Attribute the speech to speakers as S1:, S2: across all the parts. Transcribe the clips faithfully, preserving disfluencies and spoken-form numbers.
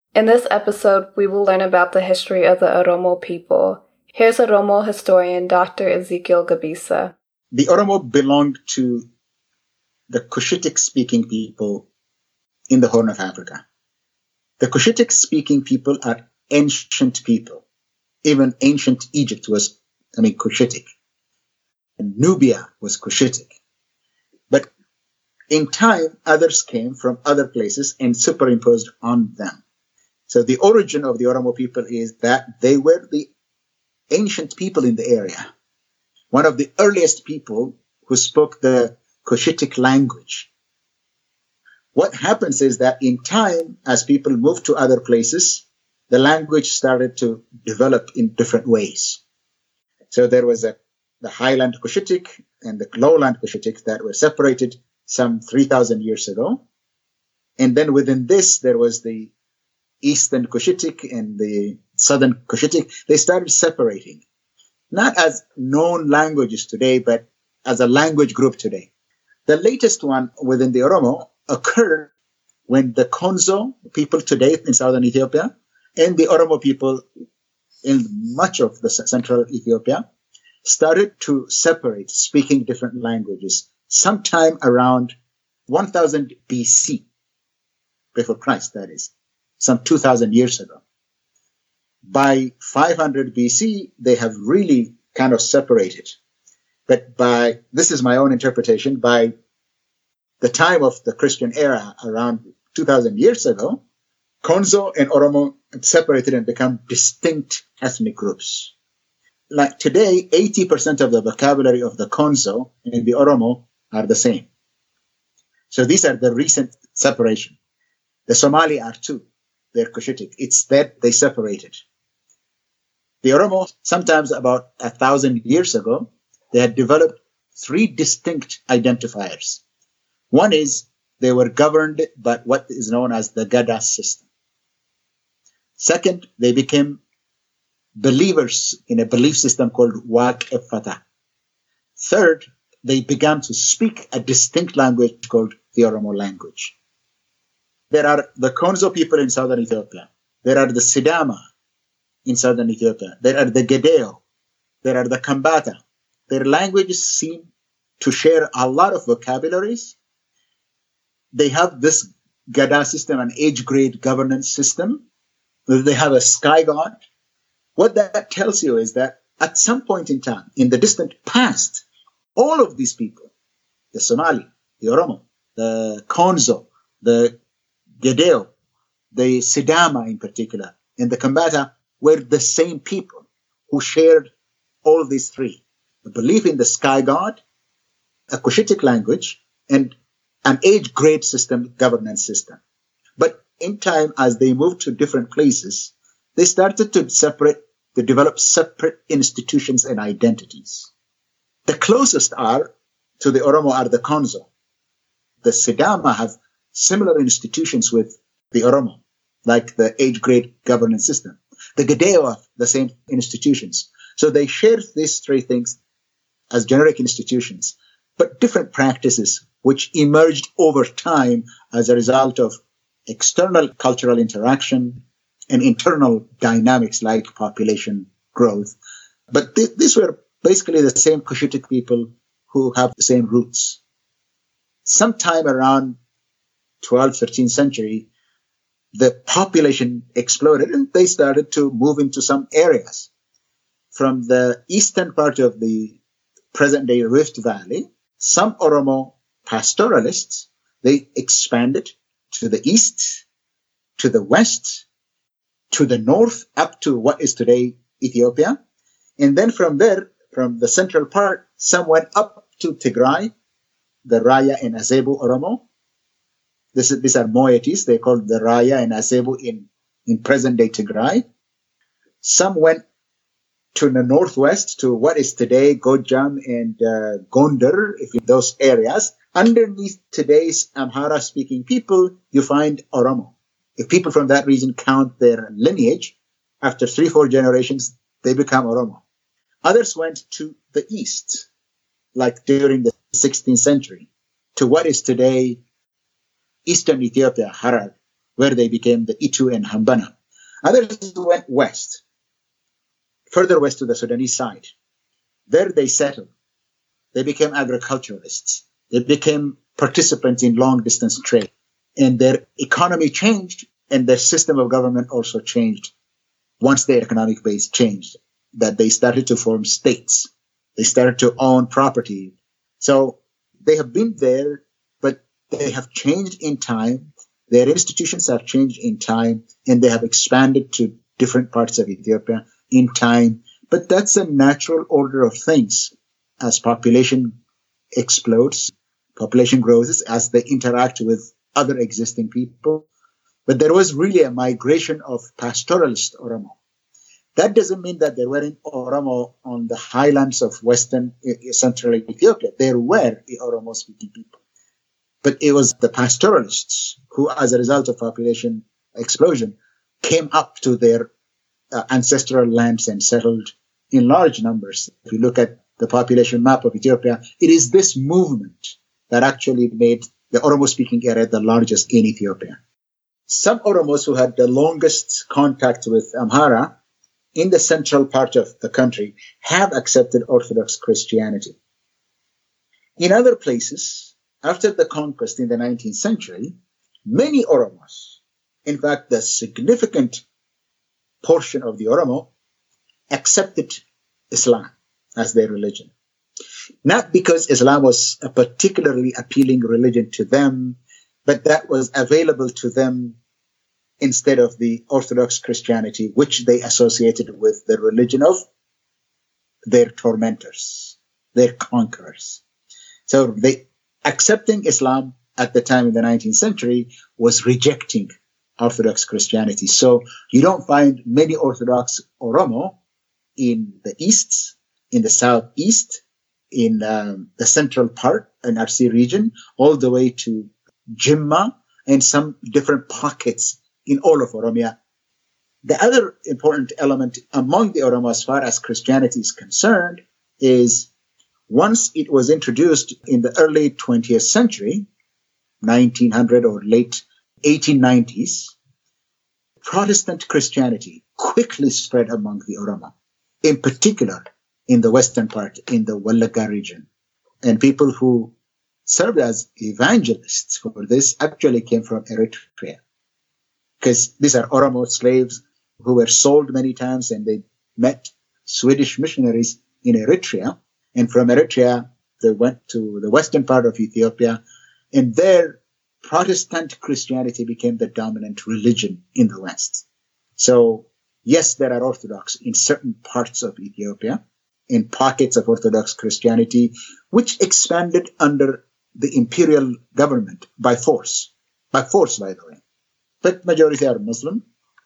S1: In this episode, we will learn about the history of the Oromo people. Here's Oromo historian Doctor Ezekiel Gabisa.
S2: The Oromo belonged to the Cushitic-speaking people in the Horn of Africa. The Cushitic-speaking people are ancient people. Even ancient Egypt was, I mean, Cushitic. And Nubia was Cushitic. But in time, others came from other places and superimposed on them. So the origin of the Oromo people is that they were the ancient people in the area. One of the earliest people who spoke the Cushitic language. What happens is that in time, as people moved to other places, the language started to develop in different ways. So there was a, the highland Cushitic and the lowland Cushitic that were separated some three thousand years ago. And then within this, there was the eastern Cushitic and the southern Cushitic. They started separating, not as known languages today, but as a language group today. The latest one within the Oromo occurred when the Konzo people today in southern Ethiopia and the Oromo people in much of the central Ethiopia started to separate, speaking different languages, sometime around one thousand B C, before Christ, that is, some two thousand years ago. By five hundred B C, they have really kind of separated. But by, this is my own interpretation, by the time of the Christian era, around two thousand years ago, Konzo and Oromo separated and become distinct ethnic groups. Like today, eighty percent of the vocabulary of the Konzo and the Oromo are the same. So these are the recent separation. The Somali are too. They're Cushitic. It's that they separated. The Oromo, sometimes about a thousand years ago, they had developed three distinct identifiers. One is they were governed by what is known as the Gada system. Second, they became believers in a belief system called Waq Efata. Third, they began to speak a distinct language called the Oromo language. There are the Konzo people in southern Ethiopia. There are the Sidama in southern Ethiopia. There are the Gedeo. There are the Kambata. Their languages seem to share a lot of vocabularies. They have this Gada system, an age-grade governance system. They have a sky god. What that tells you is that at some point in time, in the distant past, all of these people, the Somali, the Oromo, the Konzo, the Gedeo, the Sidama in particular, and the Kambata were the same people who shared all of these three. The belief in the sky god, a Cushitic language, and an age-grade system, governance system. But in time, as they moved to different places, they started to separate, to develop separate institutions and identities. The closest are to the Oromo are the Konzo. The Sidama have similar institutions with the Oromo, like the age-grade governance system. The Gedeo have the same institutions. So they share these three things as generic institutions, but different practices which emerged over time as a result of external cultural interaction and internal dynamics like population growth. But th- these were basically the same Cushitic people who have the same roots. Sometime around twelfth, thirteenth century, the population exploded and they started to move into some areas. From the eastern part of the present-day Rift Valley, some Oromo pastoralists, they expanded to the east, to the west, to the north, up to what is today Ethiopia. And then from there, from the central part, some went up to Tigray, the Raya and Azebu Oromo. This is, these are moieties. They called the Raya and Azebu in, in present-day Tigray. Some went to the northwest, to what is today Gojam and uh, Gondar, if in those areas. Underneath today's Amhara-speaking people, you find Oromo. If people from that region count their lineage, after three, four generations, they become Oromo. Others went to the east, like during the sixteenth century, to what is today Eastern Ethiopia, Harar, where they became the Itu and Hambana. Others went west, further west to the Sudanese side. There they settled. They became agriculturalists. They became participants in long-distance trade. And their economy changed, and their system of government also changed once their economic base changed, that they started to form states. They started to own property. So they have been there, but they have changed in time. Their institutions have changed in time, and they have expanded to different parts of Ethiopia in time. But that's a natural order of things. As population explodes, population grows, as they interact with other existing people. But there was really a migration of pastoralist Oromo. That doesn't mean that there weren't Oromo on the highlands of western central Ethiopia. There were Oromo-speaking people. But it was the pastoralists who, as a result of population explosion, came up to their uh, ancestral lands and settled in large numbers. If you look at the population map of Ethiopia, it is this movement that actually made the Oromo-speaking area the largest in Ethiopia. Some Oromos who had the longest contact with Amhara in the central part of the country have accepted Orthodox Christianity. In other places, after the conquest in the nineteenth century, many Oromos, in fact, the significant portion of the Oromo, accepted Islam as their religion. Not because Islam was a particularly appealing religion to them, but that was available to them instead of the Orthodox Christianity, which they associated with the religion of their tormentors, their conquerors. So they accepting Islam at the time in the nineteenth century was rejecting Orthodox Christianity. So you don't find many Orthodox Oromo in the east, in the southeast, in um, the central part, in R C region, all the way to Jimma, and some different pockets in all of Oromia. The other important element among the Oromo as far as Christianity is concerned is once it was introduced in the early twentieth century, nineteen hundred or late eighteen nineties, Protestant Christianity quickly spread among the Oromo, in particular in the western part, in the Wallagga region. And people who served as evangelists for this actually came from Eritrea, because these are Oromo slaves who were sold many times, and they met Swedish missionaries in Eritrea. And from Eritrea, they went to the western part of Ethiopia, and there Protestant Christianity became the dominant religion in the West. So, yes, there are Orthodox in certain parts of Ethiopia, in pockets of Orthodox Christianity, which expanded under the imperial government by force. By force, by the way. But majority are Muslim,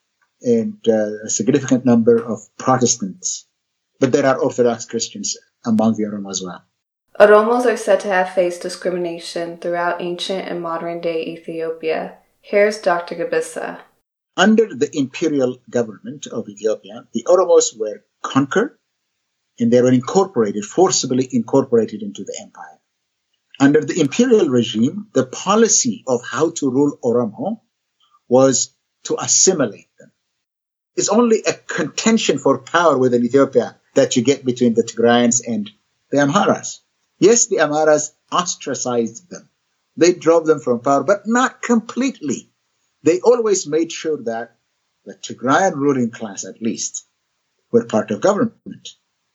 S2: and uh, a significant number of Protestants. But there are Orthodox Christians among the Oromo as well.
S1: Oromos are said to have faced discrimination throughout ancient and modern-day Ethiopia. Here's Doctor Gabisa.
S2: Under the imperial government of Ethiopia, the Oromos were conquered, and they were incorporated, forcibly incorporated into the empire. Under the imperial regime, the policy of how to rule Oromo was to assimilate them. It's only a contention for power within Ethiopia that you get between the Tigrayans and the Amharas. Yes, the Amharas ostracized them. They drove them from power, but not completely. They always made sure that the Tigrayan ruling class, at least, were part of government.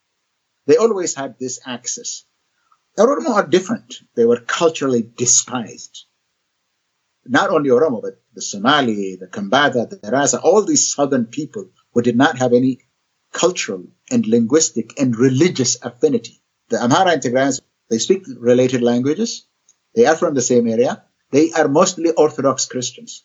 S2: They always had this access. The Oromo are different. They were culturally despised. Not only Oromo, but the Somali, the Kambata, the Rasa, all these southern people who did not have any cultural and linguistic and religious affinity. The Amhara and Tigrayans, they speak related languages. They are from the same area. They are mostly Orthodox Christians.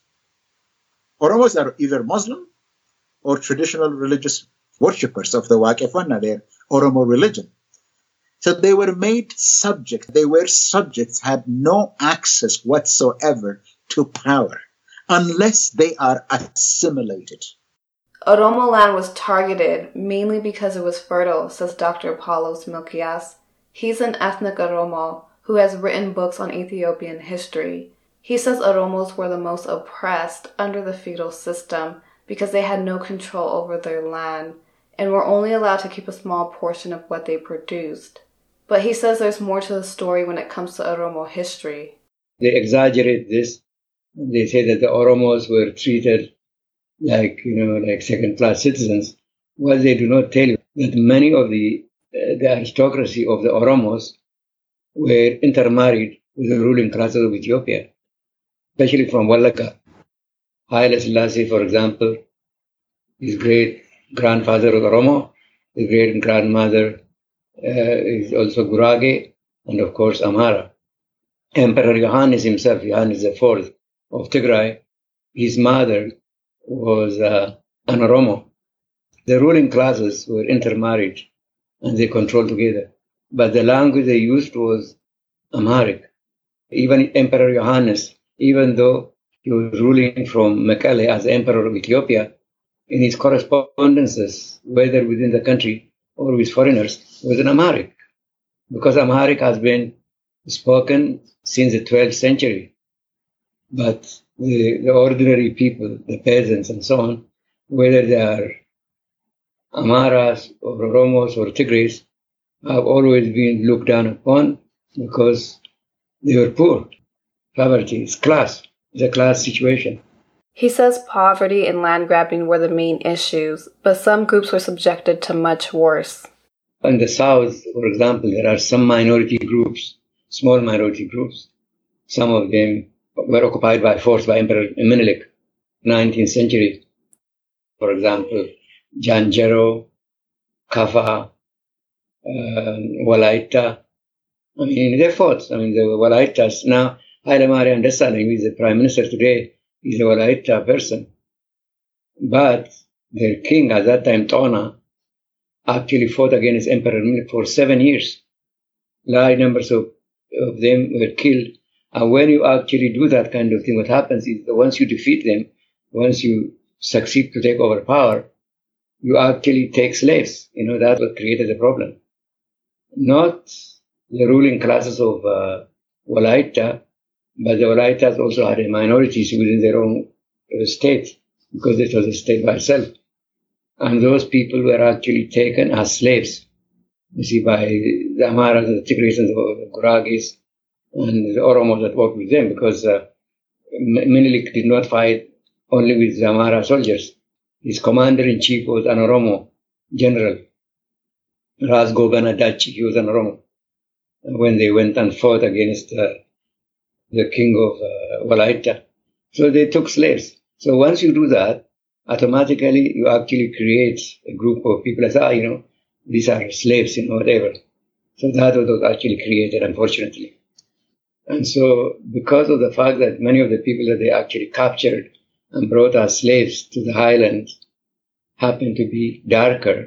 S2: Oromos are either Muslim or traditional religious worshippers of the Waqifana, their Oromo religion. So they were made subject. They were subjects, had no access whatsoever to power unless they are assimilated.
S1: Oromo land was targeted mainly because it was fertile, says Doctor Apollos Milkias. He's an ethnic Oromo who has written books on Ethiopian history. He says Oromos were the most oppressed under the feudal system because they had no control over their land and were only allowed to keep a small portion of what they produced. But he says there's more to the story when it comes to Oromo history.
S3: They exaggerate this. They say that the Oromos were treated like, you know, like second-class citizens. Well, they do not tell you that many of the, uh, the aristocracy of the Oromos were intermarried with the ruling classes of Ethiopia, especially from Wallaka. Haile Selassie, for example, his great-grandfather was Oromo, his great-grandmother uh, is also Gurage, and of course Amhara. Emperor Yohannes himself, Yohannes the Fourth of Tigray, his mother was uh, an Oromo. The ruling classes were intermarried and they controlled together. But the language they used was Amharic. Even Emperor Yohannes, even though he was ruling from Mekelle as Emperor of Ethiopia, in his correspondences, whether within the country or with foreigners, was in Amharic. Because Amharic has been spoken since the twelfth century. But the, the ordinary people, the peasants and so on, whether they are Amharas or Oromos or Tigris, have always been looked down upon because they were poor. Poverty is class. It's a class situation.
S1: He says poverty and land grabbing were the main issues, but some groups were subjected to much worse.
S3: In the south, for example, there are some minority groups, small minority groups. Some of them were occupied by force by Emperor Menelik, nineteenth century. For example, Janjero, Kafa, uh, Walaita. I mean, they fought. I mean, the Walaitas. Now, Haile Mariam Desalegn, who is the prime minister today, is a Walaita person. But their king at that time, Tona, actually fought against Emperor Menelik for seven years. Large numbers of, of them were killed. And when you actually do that kind of thing, what happens is that once you defeat them, once you succeed to take over power, you actually take slaves. You know, that's what created the problem. Not the ruling classes of uh, Walaita, but the Walaitas also had minorities within their own uh, state, because it was a state by itself. And those people were actually taken as slaves, you see, by the Amharas, the Tigris, and the Guragis, and the Oromos that worked with them, because uh, Menelik did not fight only with the Amhara soldiers. His commander-in-chief was an Oromo general, Ras Gogana Dachi. He was an Oromo. When they went and fought against uh, the king of uh, Walaita. So they took slaves. So once you do that, automatically you actually create a group of people that say, ah, you know, these are slaves, you know, whatever. So that was actually created, unfortunately. And so because of the fact that many of the people that they actually captured and brought as slaves to the highlands happened to be darker,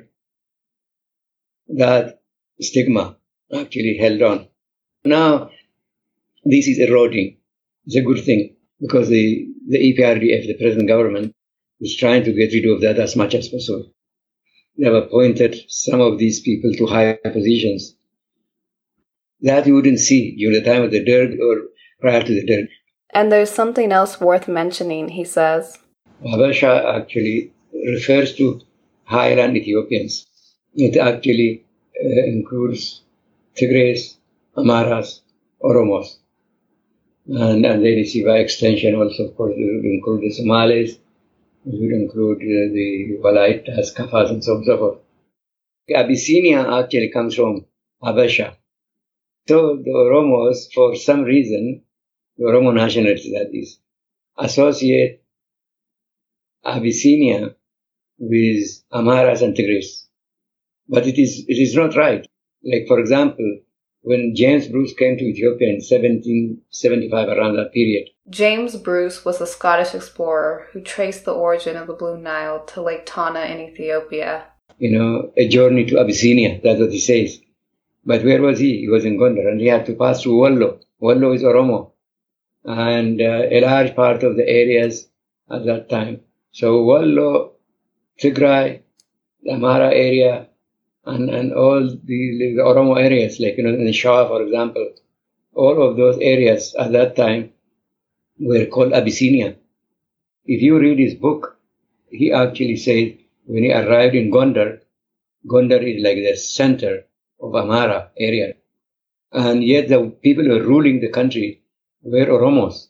S3: that stigma actually held on. Now, this is eroding. It's a good thing because the, the E P R D F, the present government, is trying to get rid of that as much as possible. They have appointed some of these people to high positions that you wouldn't see during the time of the Derg or prior to the Derg.
S1: And there's something else worth mentioning, he says.
S3: Habesha actually refers to highland Ethiopians. It actually uh, includes Tigris, Amharas, Oromos. And, and then you see by extension also, of course, it would include the Somalis, it would include uh, the Walaitas, Kafas, and so on and so forth. Abyssinia actually comes from Habesha. So the Oromos, for some reason, the Oromo nationalists, that is, associate Abyssinia with Amharas and Tigris. But it is it is not right. Like, for example, when James Bruce came to Ethiopia in seventeen seventy-five, around that period.
S1: James Bruce was a Scottish explorer who traced the origin of the Blue Nile to Lake Tana in Ethiopia.
S3: You know, a journey to Abyssinia, that's what he says. But where was he? He was in Gondar, and he had to pass through Wallo. Wallo is Oromo. And uh, a large part of the areas at that time. So Wallo, Tigray, the Amhara area, and, and all the, the Oromo areas, like, you know, in the Shah, for example, all of those areas at that time were called Abyssinia. If you read his book, he actually said when he arrived in Gondar, Gondar is like the center of Amhara area. And yet the people who were ruling the country were Oromos.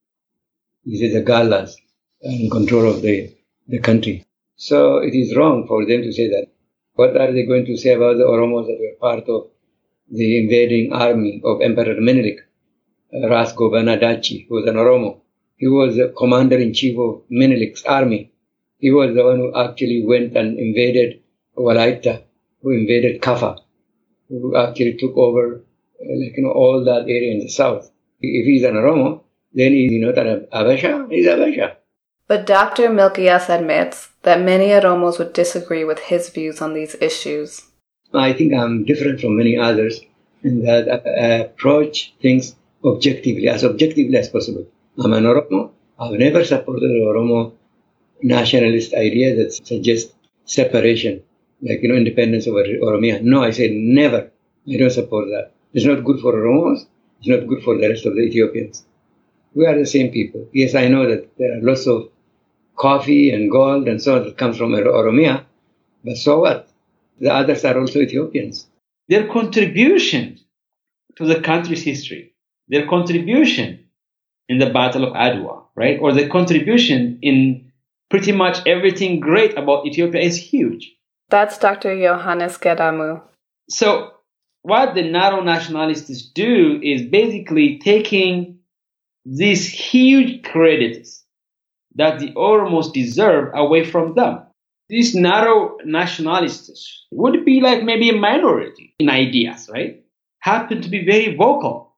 S3: These are the Galas in control of the, the country. So it is wrong for them to say that. What are they going to say about the Oromos that were part of the invading army of Emperor Menelik? Uh, Ras Gobana Dachi, who was an Oromo. He was the commander-in-chief of Menelik's army. He was the one who actually went and invaded Walaita, who invaded Kaffa, who actually took over uh, like, you know, all that area in the south. If he's an Oromo, then he's not an Abasha, he's Abasha.
S1: But Doctor Milquías admits that many Oromos would disagree with his views on these issues.
S3: I think I'm different from many others in that I approach things objectively, as objectively as possible. I'm an Oromo. I've never supported the Oromo nationalist idea that suggests separation, like, you know, independence over Oromia. No, I say never. I don't support that. It's not good for Oromos. It's not good for the rest of the Ethiopians. We are the same people. Yes, I know that there are lots of coffee and gold and so on that comes from Oromia, but so what? The others are also Ethiopians.
S4: Their contribution to the country's history, their contribution in the Battle of Adwa, right? Or the contribution in pretty much everything great about Ethiopia is huge.
S1: That's Doctor Johannes Gedamu.
S4: So what the narrow nationalists do is basically taking these huge credits that the Oromos deserve away from them. These narrow nationalists would be like maybe a minority in ideas, right? Happen to be very vocal.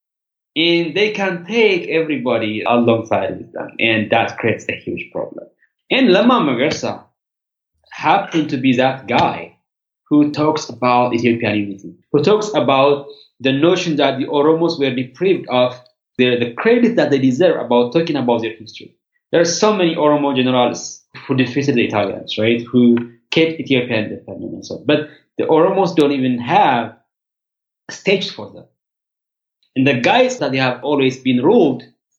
S4: And they can take everybody alongside with them. And that creates a huge problem. And Lama Magarsa happened to be that guy who talks about Ethiopian unity, who talks about the notion that the Oromos were deprived of the, the credit that they deserve about talking about their history. There are so many Oromo generals who defeated the Italians, right, who kept Ethiopia independent and so on. But the Oromos don't even have a stage for them. And the guys that they have always been ruled,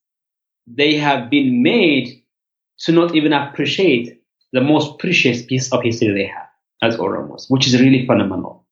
S4: they have been made to not even appreciate the most precious piece of history they have as Oromos, which is really phenomenal.